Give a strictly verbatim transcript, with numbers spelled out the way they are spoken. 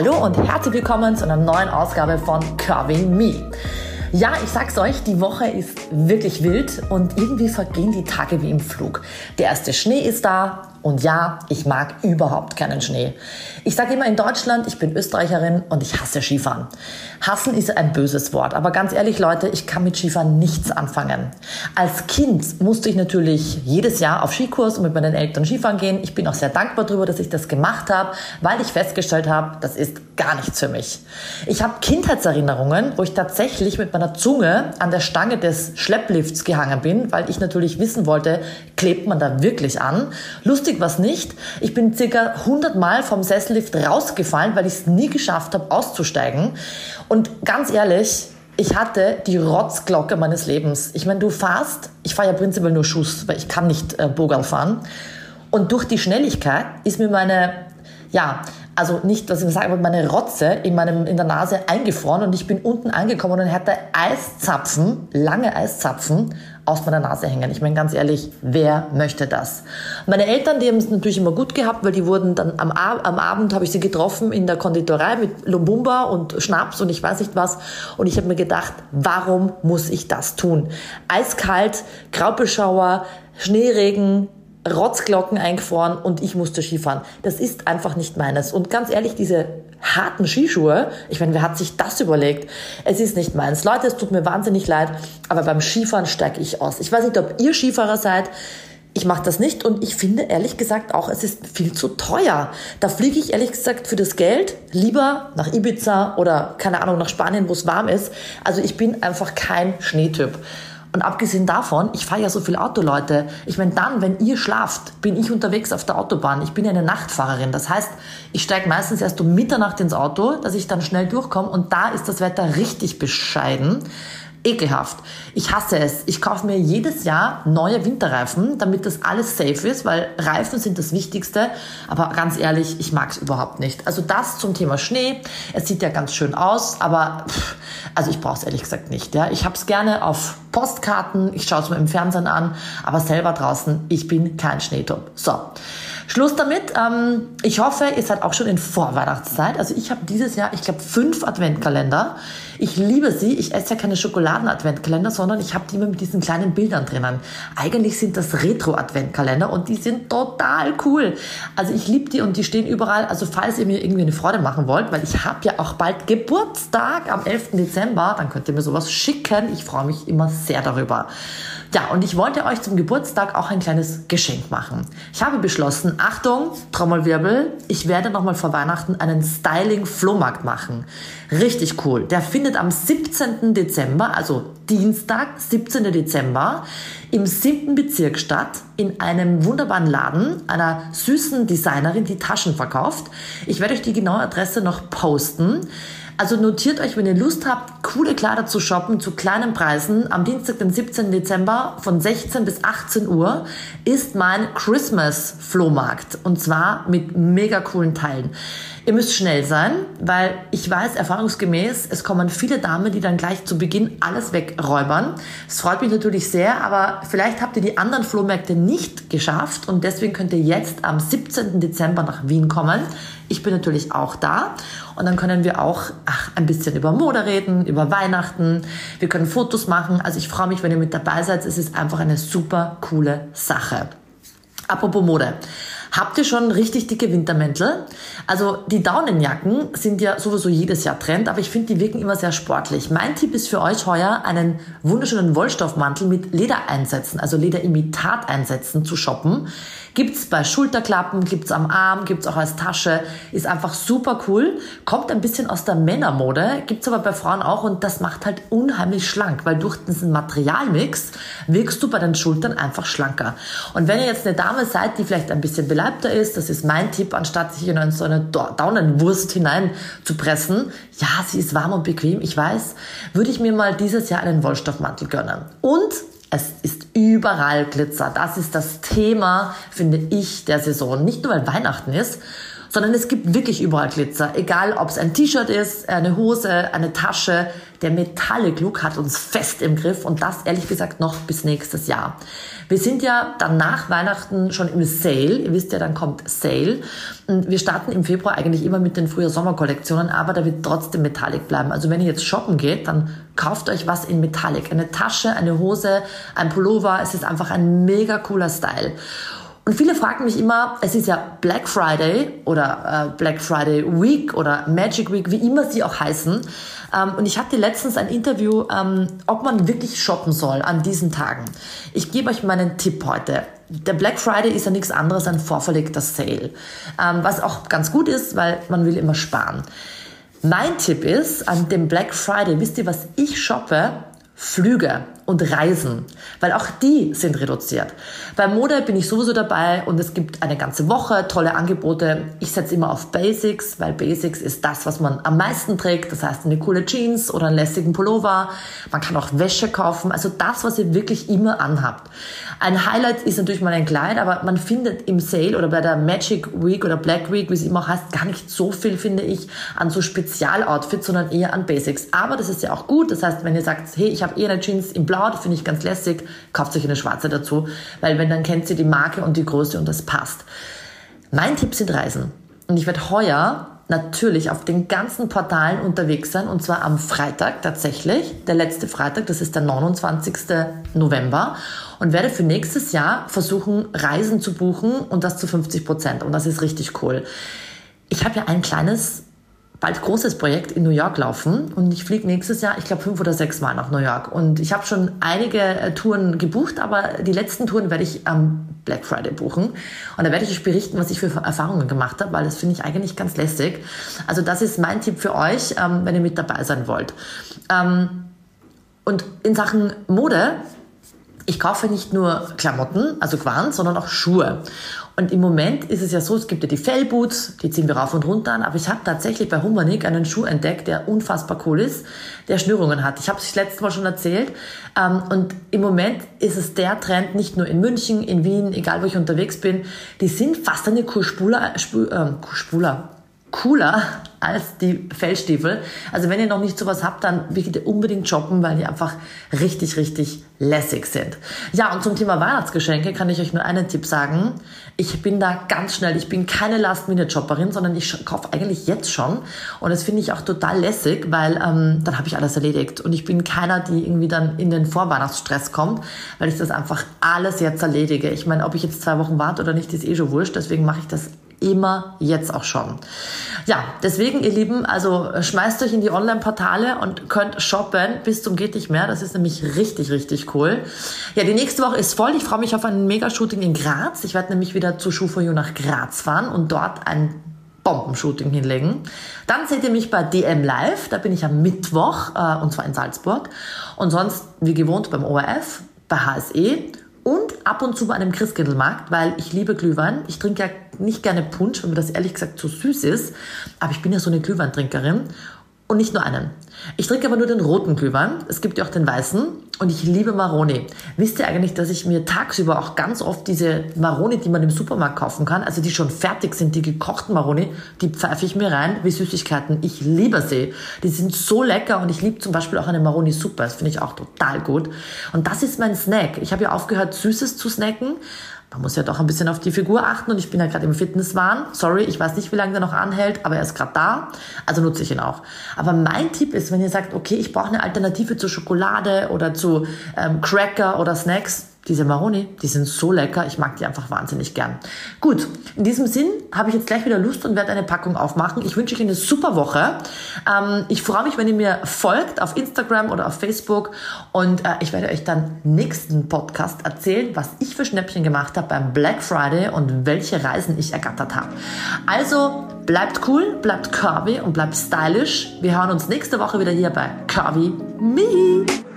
Hallo und herzlich willkommen zu einer neuen Ausgabe von Curving Me. Ja, ich sag's euch, die Woche ist wirklich wild und irgendwie vergehen die Tage wie im Flug. Der erste Schnee ist da und ja, ich mag überhaupt keinen Schnee. Ich sage immer in Deutschland, ich bin Österreicherin und ich hasse Skifahren. Hassen ist ein böses Wort, aber ganz ehrlich Leute, ich kann mit Skifahren nichts anfangen. Als Kind musste ich natürlich jedes Jahr auf Skikurs und mit meinen Eltern Skifahren gehen. Ich bin auch sehr dankbar darüber, dass ich das gemacht habe, weil ich festgestellt habe, das ist gar nichts für mich. Ich habe Kindheitserinnerungen, wo ich tatsächlich mit meiner Zunge an der Stange des Schlepplifts gehangen bin, weil ich natürlich wissen wollte, klebt man da wirklich an? Lustig was nicht. Ich bin circa hundert Mal vom Sessellift rausgefallen, weil ich es nie geschafft habe, auszusteigen. Und ganz ehrlich, ich hatte die Rotzglocke meines Lebens. Ich meine, du fährst, ich fahre ja prinzipiell nur Schuss, weil ich kann nicht äh, Bogerl fahren. Und durch die Schnelligkeit ist mir meine, ja, also nicht, was ich mir sage, aber meine Rotze in, meinem, in der Nase eingefroren und ich bin unten angekommen und hatte Eiszapfen, lange Eiszapfen aus meiner Nase hängen. Ich meine, ganz ehrlich, wer möchte das? Meine Eltern, die haben es natürlich immer gut gehabt, weil die wurden dann am, Ab- am Abend, habe ich sie getroffen in der Konditorei mit Lumbumba und Schnaps und ich weiß nicht was. Und ich habe mir gedacht, warum muss ich das tun? Eiskalt, Graupelschauer, Schneeregen, Rotzglocken eingefroren und ich musste Skifahren. Das ist einfach nicht meines. Und ganz ehrlich, diese harten Skischuhe, ich meine, wer hat sich das überlegt? Es ist nicht meins. Leute, es tut mir wahnsinnig leid, aber beim Skifahren steige ich aus. Ich weiß nicht, ob ihr Skifahrer seid. Ich mache das nicht und ich finde ehrlich gesagt auch, es ist viel zu teuer. Da fliege ich ehrlich gesagt für das Geld lieber nach Ibiza oder keine Ahnung, nach Spanien, wo es warm ist. Also ich bin einfach kein Schneetyp. Und abgesehen davon, ich fahre ja so viel Auto, Leute. Ich meine, dann, wenn ihr schlaft, bin ich unterwegs auf der Autobahn. Ich bin ja eine Nachtfahrerin. Das heißt, ich steige meistens erst um Mitternacht ins Auto, dass ich dann schnell durchkomme. Und da ist das Wetter richtig bescheiden. Ekelhaft. Ich hasse es. Ich kaufe mir jedes Jahr neue Winterreifen, damit das alles safe ist, weil Reifen sind das Wichtigste. Aber ganz ehrlich, ich mag es überhaupt nicht. Also das zum Thema Schnee. Es sieht ja ganz schön aus, aber pff, also ich brauche es ehrlich gesagt nicht. Ja. Ich habe es gerne auf Postkarten, ich schaue es mir im Fernsehen an, aber selber draußen, ich bin kein Schneetyp. So, Schluss damit. Ähm, ich hoffe, ihr seid auch schon in Vorweihnachtszeit. Also ich habe dieses Jahr, ich glaube, fünf Adventkalender. Ich liebe sie. Ich esse ja keine Schokoladen-Adventkalender, sondern ich habe die immer mit diesen kleinen Bildern drinnen. Eigentlich sind das Retro-Adventkalender und die sind total cool. Also ich liebe die und die stehen überall. Also falls ihr mir irgendwie eine Freude machen wollt, weil ich habe ja auch bald Geburtstag am elften Dezember, dann könnt ihr mir sowas schicken. Ich freue mich immer sehr darüber. Ja, und ich wollte euch zum Geburtstag auch ein kleines Geschenk machen. Ich habe beschlossen, Achtung, Trommelwirbel, ich werde nochmal vor Weihnachten einen Styling-Flohmarkt machen. Richtig cool. Der findet am siebzehnten Dezember, also Dienstag, siebzehnten Dezember, im siebten Bezirk statt, in einem wunderbaren Laden, einer süßen Designerin, die Taschen verkauft. Ich werde euch die genaue Adresse noch posten. Also notiert euch, wenn ihr Lust habt, coole Kleider zu shoppen zu kleinen Preisen. Am Dienstag, den siebzehnten Dezember von sechzehn bis achtzehn Uhr ist mein Christmas-Flohmarkt. Und zwar mit mega coolen Teilen. Ihr müsst schnell sein, weil ich weiß, erfahrungsgemäß, es kommen viele Damen, die dann gleich zu Beginn alles wegräubern. Es freut mich natürlich sehr, aber vielleicht habt ihr die anderen Flohmärkte nicht geschafft und deswegen könnt ihr jetzt am siebzehnten Dezember nach Wien kommen. Ich bin natürlich auch da und dann können wir auch ach, ein bisschen über Mode reden, über Weihnachten. Wir können Fotos machen. Also ich freue mich, wenn ihr mit dabei seid. Es ist einfach eine super coole Sache. Apropos Mode. Habt ihr schon richtig dicke Wintermäntel? Also die Daunenjacken sind ja sowieso jedes Jahr Trend, aber ich finde, die wirken immer sehr sportlich. Mein Tipp ist für euch heuer, einen wunderschönen Wollstoffmantel mit Ledereinsätzen, also Lederimitateinsätzen zu shoppen. Gibt's bei Schulterklappen, gibt's am Arm, gibt's auch als Tasche. Ist einfach super cool. Kommt ein bisschen aus der Männermode, gibt's aber bei Frauen auch und das macht halt unheimlich schlank, weil durch diesen Materialmix wirkst du bei den Schultern einfach schlanker. Und wenn ihr jetzt eine Dame seid, die vielleicht ein bisschen beleibter ist, das ist mein Tipp, anstatt sich in so eine Daunenwurst hinein zu pressen, ja, sie ist warm und bequem, ich weiß, würde ich mir mal dieses Jahr einen Wollstoffmantel gönnen. Und es ist überall Glitzer. Das ist das Thema, finde ich, der Saison. Nicht nur, weil Weihnachten ist, sondern es gibt wirklich überall Glitzer. Egal, ob es ein T-Shirt ist, eine Hose, eine Tasche. Der Metallic Look hat uns fest im Griff und das ehrlich gesagt noch bis nächstes Jahr. Wir sind ja dann nach Weihnachten schon im Sale. Ihr wisst ja, dann kommt Sale. Und wir starten im Februar eigentlich immer mit den Frühjahr-Sommer-Kollektionen, aber da wird trotzdem Metallic bleiben. Also wenn ihr jetzt shoppen geht, dann kauft euch was in Metallic. Eine Tasche, eine Hose, ein Pullover. Es ist einfach ein mega cooler Style. Und viele fragen mich immer, es ist ja Black Friday oder äh, Black Friday Week oder Magic Week, wie immer sie auch heißen. Ähm, und ich hatte letztens ein Interview, ähm, ob man wirklich shoppen soll an diesen Tagen. Ich gebe euch meinen Tipp heute. Der Black Friday ist ja nichts anderes als ein vorverlegter Sale. Ähm, was auch ganz gut ist, weil man will immer sparen. Mein Tipp ist, an dem Black Friday, wisst ihr, was ich shoppe? Flüge und Reisen, weil auch die sind reduziert. Bei Mode bin ich sowieso dabei und es gibt eine ganze Woche tolle Angebote. Ich setze immer auf Basics, weil Basics ist das, was man am meisten trägt. Das heißt eine coole Jeans oder einen lässigen Pullover. Man kann auch Wäsche kaufen, also das, was ihr wirklich immer anhabt. Ein Highlight ist natürlich mal ein Kleid, aber man findet im Sale oder bei der Magic Week oder Black Week, wie es immer heißt, gar nicht so viel, finde ich, an so Spezialoutfits, sondern eher an Basics. Aber das ist ja auch gut. Das heißt, wenn ihr sagt, hey, ich habe eher eine Jeans in Blau, das finde ich ganz lässig, kauft euch eine schwarze dazu, weil wenn, dann kennt sie die Marke und die Größe und das passt. Mein Tipp sind Reisen. Und ich werde heuer natürlich auf den ganzen Portalen unterwegs sein und zwar am Freitag tatsächlich, der letzte Freitag, das ist der neunundzwanzigsten November und werde für nächstes Jahr versuchen, Reisen zu buchen und das zu fünfzig Prozent und das ist richtig cool. Ich habe ja ein kleines, bald großes Projekt in New York laufen und ich fliege nächstes Jahr, ich glaube, fünf oder sechs Mal nach New York und ich habe schon einige äh, Touren gebucht, aber die letzten Touren werde ich am Black Friday buchen und da werde ich euch berichten, was ich für Erfahrungen gemacht habe, weil das finde ich eigentlich ganz lässig. Also das ist mein Tipp für euch, ähm, wenn ihr mit dabei sein wollt. Ähm, und in Sachen Mode, ich kaufe nicht nur Klamotten, also Gewand, sondern auch Schuhe. Und im Moment ist es ja so, es gibt ja die Fellboots, die ziehen wir rauf und runter an, aber ich habe tatsächlich bei Humanik einen Schuh entdeckt, der unfassbar cool ist, der Schnürungen hat. Ich habe es das letzte Mal schon erzählt. Und im Moment ist es der Trend, nicht nur in München, in Wien, egal wo ich unterwegs bin, die sind fast eine Kurspula, Spu, äh, Kurspula, cooler als die Fellstiefel. Also wenn ihr noch nicht sowas habt, dann bitte unbedingt shoppen, weil die einfach richtig, richtig lässig sind. Ja, und zum Thema Weihnachtsgeschenke kann ich euch nur einen Tipp sagen. Ich bin da ganz schnell. Ich bin keine Last-Minute-Shopperin, sondern ich kaufe eigentlich jetzt schon. Und das finde ich auch total lässig, weil ähm, dann habe ich alles erledigt. Und ich bin keiner, die irgendwie dann in den Vorweihnachtsstress kommt, weil ich das einfach alles jetzt erledige. Ich meine, ob ich jetzt zwei Wochen warte oder nicht, ist eh schon wurscht. Deswegen mache ich das immer jetzt auch schon. Ja, deswegen, ihr Lieben, also schmeißt euch in die Online-Portale und könnt shoppen bis zum geht nicht mehr. Das ist nämlich richtig, richtig cool. Ja, die nächste Woche ist voll. Ich freue mich auf ein Mega-Shooting in Graz. Ich werde nämlich wieder zu Shoe for You nach Graz fahren und dort ein Bombenshooting hinlegen. Dann seht ihr mich bei D M Live. Da bin ich am Mittwoch, äh, und zwar in Salzburg. Und sonst, wie gewohnt, beim O R F, bei H S E und ab und zu bei einem Christkindlmarkt, weil ich liebe Glühwein. Ich trinke ja nicht gerne Punsch, weil mir das ehrlich gesagt zu süß ist. Aber ich bin ja so eine Glühweintrinkerin und nicht nur einen. Ich trinke aber nur den roten Glühwein. Es gibt ja auch den weißen und ich liebe Maroni. Wisst ihr eigentlich, dass ich mir tagsüber auch ganz oft diese Maroni, die man im Supermarkt kaufen kann, also die schon fertig sind, die gekochten Maroni, die pfeife ich mir rein wie Süßigkeiten. Ich liebe sie. Die sind so lecker und ich liebe zum Beispiel auch eine Maroni-Suppe. Das finde ich auch total gut. Und das ist mein Snack. Ich habe ja aufgehört, Süßes zu snacken. Man muss ja doch ein bisschen auf die Figur achten und ich bin ja gerade im Fitnesswahn. Sorry, ich weiß nicht, wie lange der noch anhält, aber er ist gerade da, also nutze ich ihn auch. Aber mein Tipp ist, wenn ihr sagt, okay, ich brauche eine Alternative zu Schokolade oder zu ähm, Cracker oder Snacks, diese Maroni, die sind so lecker, ich mag die einfach wahnsinnig gern. Gut, in diesem Sinn habe ich jetzt gleich wieder Lust und werde eine Packung aufmachen. Ich wünsche euch eine super Woche. Ähm, ich freue mich, wenn ihr mir folgt auf Instagram oder auf Facebook und äh, ich werde euch dann nächsten Podcast erzählen, was ich für Schnäppchen gemacht habe beim Black Friday und welche Reisen ich ergattert habe. Also bleibt cool, bleibt curvy und bleibt stylisch. Wir hören uns nächste Woche wieder hier bei Curvy Me.